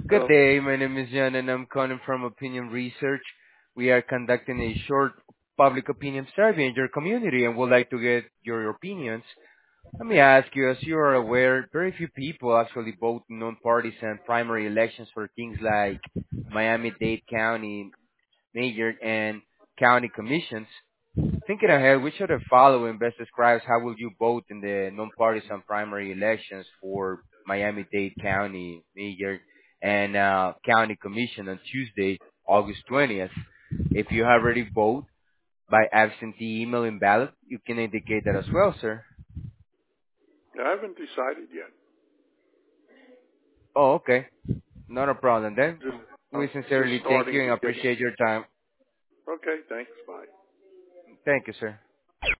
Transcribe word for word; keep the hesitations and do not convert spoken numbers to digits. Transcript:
Good Hello. day. My name is Jan, and I'm calling from Opinion Research. We are conducting a short public opinion survey in your community and would like to get your opinions. Let me ask you, as you are aware, very few people actually vote in non-partisan primary elections for things like Miami-Dade County, mayor, and county commissions. Thinking ahead, which of the following best describes how will you vote in the nonpartisan primary elections for Miami-Dade County Mayor and uh, County Commission on Tuesday, August twentieth? If you have already voted by absentee email and ballot, you can indicate that as well, sir. I haven't decided yet. Oh, okay. Not a problem then. Just uh, We just sincerely thank starting you to and get. appreciate your time. Okay. Thanks. Bye. Thank you, sir.